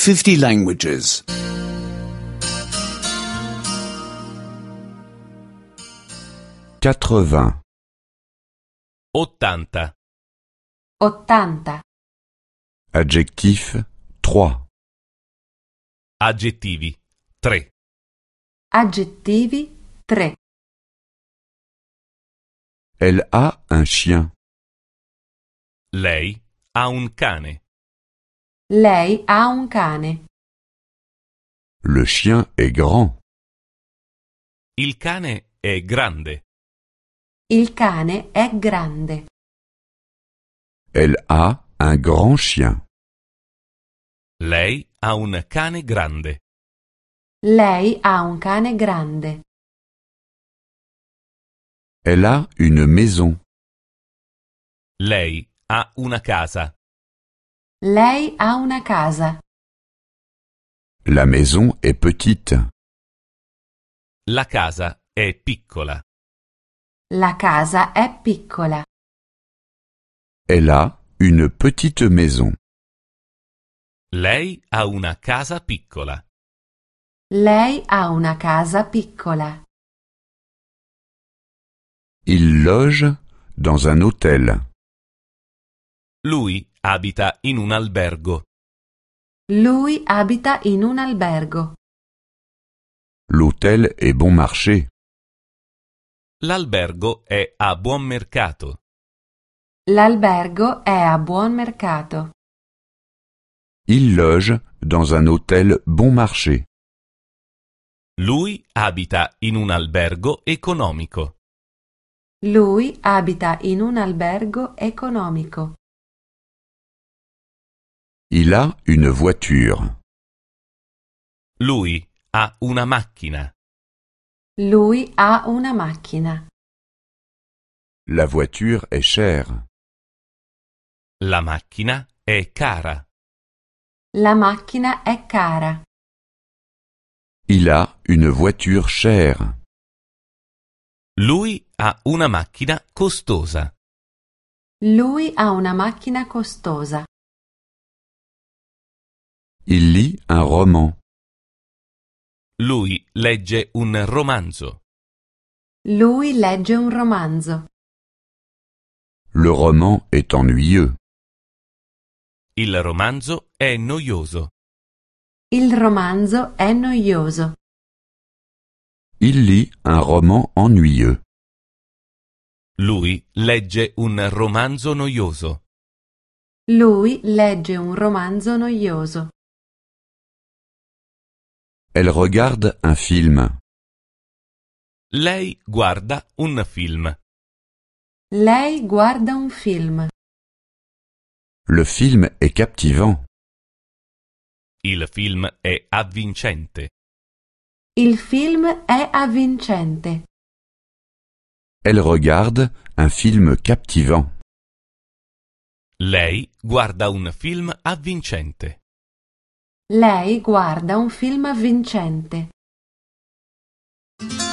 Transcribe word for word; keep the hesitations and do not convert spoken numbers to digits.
fifty languages. quatre-vingts. ottanta. ottanta. Adjectif trois. Aggettivi. tre. Aggettivi tre. Elle a un chien. Lei ha un cane. Lei ha un cane. Le chien est grand. Il cane è grande. Il cane è grande. Elle a un grand chien. Lei ha un cane grande. Lei ha un cane grande. Elle a une maison. Lei ha una casa. Lei ha una casa. La maison est petite. La casa è piccola. La casa è piccola. Elle a une petite maison. Lei ha una casa piccola. Lei ha una casa piccola. Il loge dans un hôtel. Lui abita in un albergo. Lui abita in un albergo. L'hôtel est bon marché. L'albergo è a buon mercato. L'albergo è a buon mercato. Il loge dans un hôtel bon marché. Lui abita in un albergo economico. Lui abita in un albergo economico. Il a une voiture. Lui ha una macchina. Lui ha una macchina. La voiture est chère. La macchina è cara. La macchina è cara. Il a une voiture chère. Lui ha una macchina costosa. Lui ha una macchina costosa. Il lit un roman. Lui legge un romanzo. Lui legge un romanzo. Le roman est ennuyeux. Il romanzo è noioso. Il romanzo è noioso. Il lit un roman ennuyeux. Lui legge un romanzo noioso. Lui legge un romanzo noioso. Elle regarde un film. Lei guarda un film. Lei guarda un film. Le film est captivant. Il film è avvincente. Il film è avvincente. Elle regarde un film captivant. Lei guarda un film avvincente. Lei guarda un film avvincente.